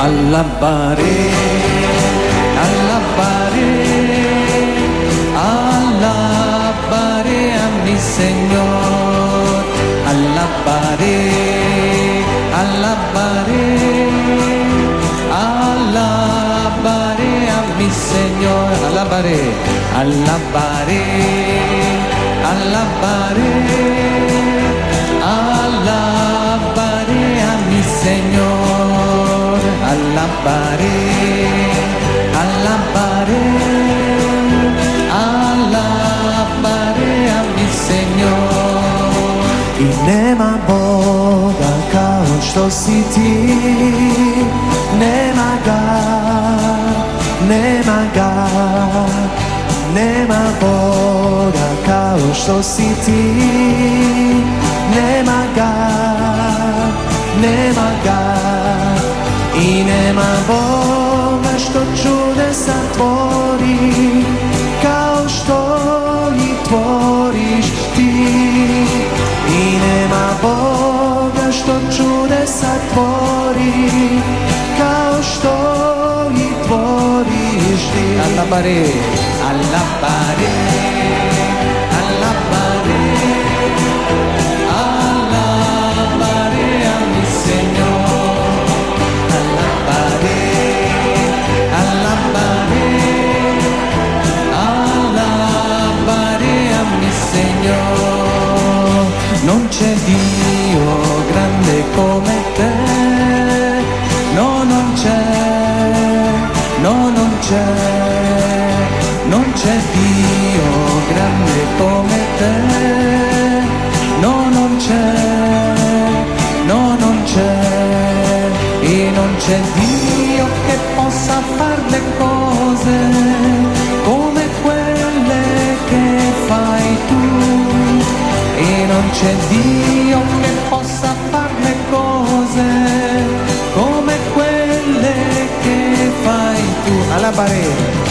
Alabaré, alabaré, alabaré a mi Señor. Alabaré, alabaré, alabaré a mi Señor. Alabaré, alabaré, alabaré, alabaré a mi Señor. Alabaré, alabaré, alabaré a mi Señor. I nema Boga kao što si ti, nema ga, nema ga. Nema Boga kao što si ti, nema ga, nema ga. I nema Boga što čudesa tvori, kao što ih tvoriš ti. I nema Boga što čudesa tvori, kao što ih tvoriš ti. Alabaré, alabaré, alabaré, alabaré a mi Señor. Alabaré, alabaré, alabaré a mi Señor. Non c'è Dio grande come te, no, non c'è, no, non c'è. Non c'è Dio grande come te, no, non c'è, no, non c'è. E non c'è Dio che possa fare le cose come quelle che fai tu. E non c'è Dio che possa fare le cose come quelle che fai tu. Alabaré.